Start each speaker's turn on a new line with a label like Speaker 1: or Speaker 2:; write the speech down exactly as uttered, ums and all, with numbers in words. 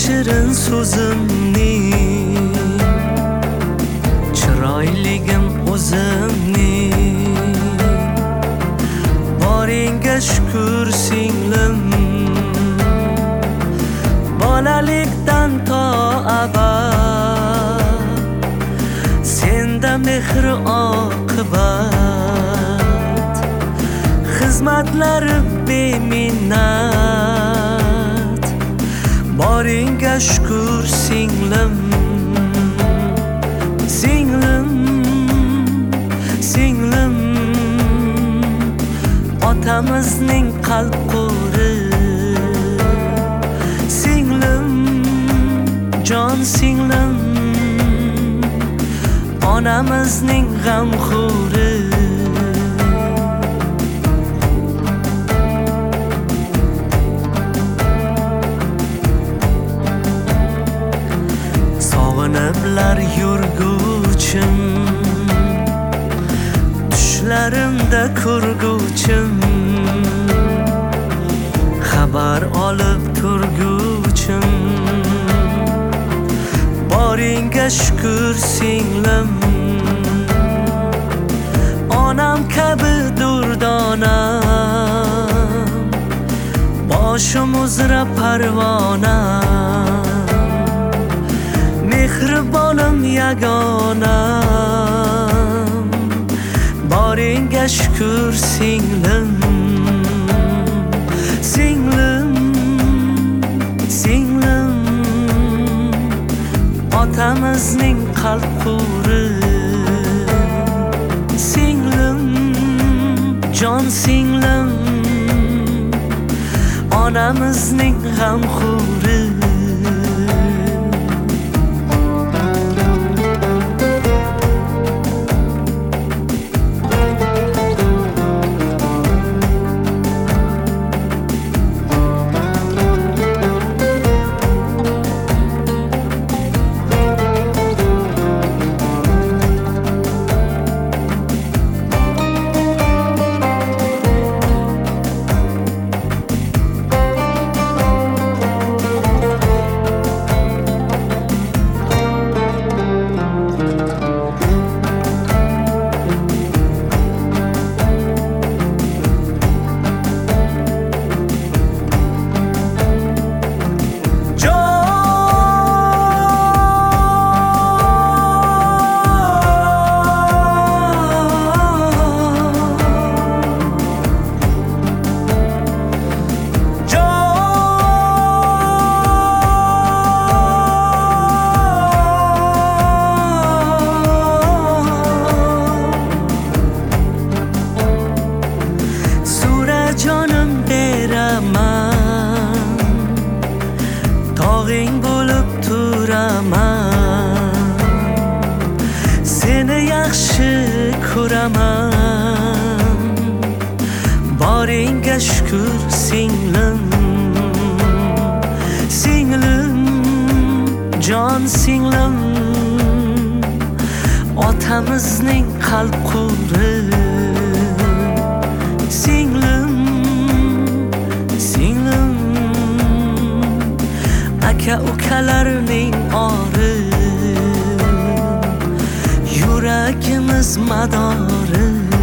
Speaker 1: shirin so'zimning, chiroyligim o'zimning. Boringga shukr singlim, bolalikdan to abad senda mehr oqibat. Xizmatlari beminnat, boringga shukr singlim, singlim, singlim. Otamizning qalb qo'ri, singlim, jon singlim. Onamizning g'amxo'ri. Sog'iniblar yurguchim, tushlarimda ko'rguchim, xabar olib turguchim. Boringga shukr singlim, onam kabi durdonam, boshim uzra parvonam, mehribonim yagonam. Boringga shukr singlim, singlim, singlim. Otamizning qalb qo'ri, singlim, jon singlim. Onamizning g'amxo'ri. Jonim beraman, tog'ing bo'lib turaman, seni yaxshi ko'raman. Boringga shukr singlim, singlim, jon singlim. Otamizning qalb qo'ri, singlim, singlim. Aka ukalarning ori, yuragimiz madori.